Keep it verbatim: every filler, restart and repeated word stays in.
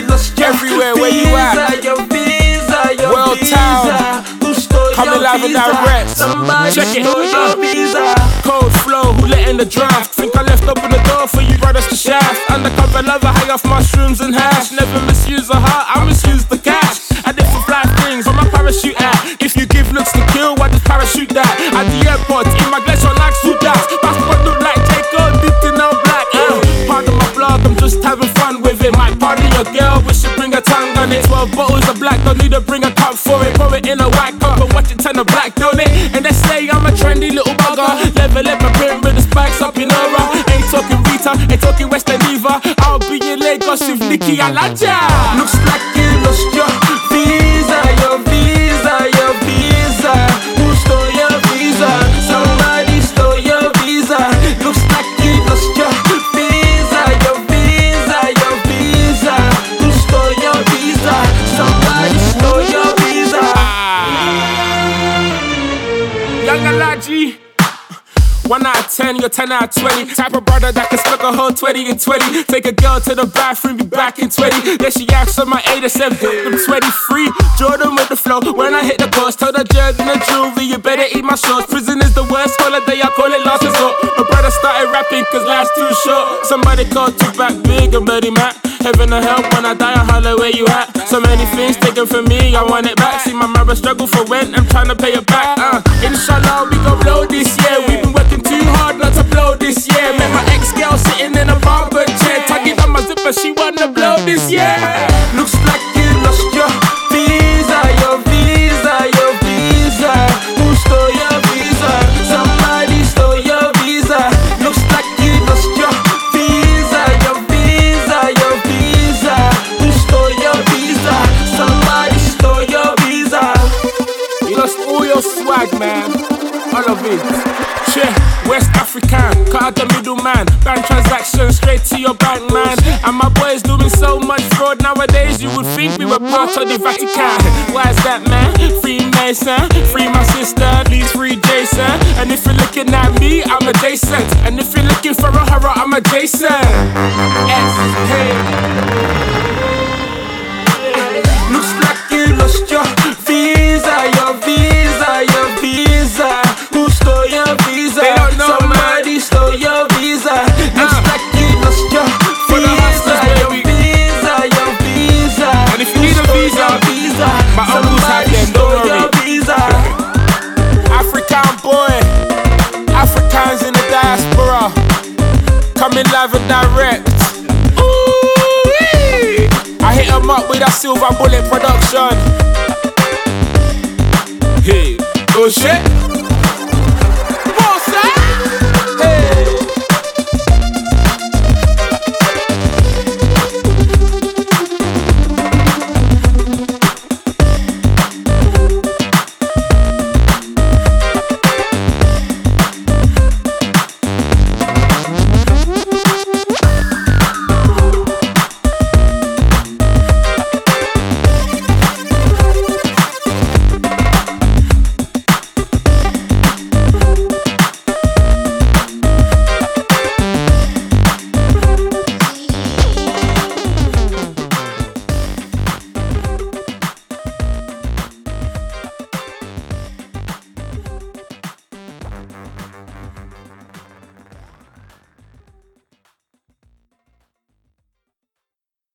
you lost your everywhere, where you at? Your visa, your World visa. Town. Who stole Coming your live and visa? direct. Somebody Check it. stole your visa. Cold flow, who let in the draft? Think I left open the door for you brothers to shaft. Undercover lover, hang off mushrooms and hash. Never misuse a heart, I misuse the cash. I did for fly things on my parachute at. If you give looks to kill, why just parachute that? At the airport, in my glacier like Sudas. Passport look like Jacob, dipped in all black. Uh, pardon my blog, I'm just having fun with it. Might pardon your girl, we should bring a tongue on it. Twelve bottles of black, don't need to bring a cup for it. Pour it in a white cup and watch it turn to black, don't it? And they say I'm a trendy little bugger. Level up my print with the spikes up in aura. Ain't talking Rita, ain't talking Western either. I'll be in Lagos with Nikki Alaja. Looks like you lost your visa, your visa, your visa. Who stole your visa? Somebody stole your visa. Looks like you lost your visa, your visa, your visa. Who stole your visa? Somebody stole your visa. Young Alaji. One out of ten, you're ten out of twenty. Type of brother that can stuck a whole twenty and twenty. Take a girl to the bathroom, be back in twenty. Then she asks for my eighty-seven, I'm twenty-three. Jordan with the flow, when I hit the course. Told the judge and the jewelry, you better eat my shorts. Prison is the worst holiday, I call it last resort. My brother started rapping cause life's too short. Somebody called Tupac Big and Birdie Mac. Heaven or help when I die, I holler where you at. So many things taken from me, I want it back. See my mother struggle for rent, I'm trying to pay it back. uh, Inshallah, we gon' blow this year. We've been working too hard not to blow this year. Met my ex-girl sitting in a barber chair, tugging on my zipper, she wanna blow this year. Looks like you lost your visa, your visa, your visa. Who stole your visa? Somebody stole your visa. Looks like you lost your visa, your visa, your visa. Who stole your visa? Somebody stole your visa. You lost all your swag, man. All of it. Yeah, West African, cut out the middleman. Bank transactions straight to your bank, man. And my boys doing so much fraud nowadays, you would think we were part of the Vatican. Why is that, man? Free Mason, free my sister, please free Jason. And if you're looking at me, I'm adjacent. And if you're looking for a horror, I'm adjacent. S, hey. Looks like you lost your visa, your visa, your visa. Who stole your visa? They don't know, Somebody man. stole your visa. Looks Uh. like you lost your For the visa, hustlers, your baby. visa, your visa. And if you need a Who stole visa, your visa? my uncles have Somebody them, don't stole worry. your visa. African boy, Africans in the diaspora, coming live and direct. Ooh-wee. I hit 'em up with that Silver Bullet production. Hey, oh shit.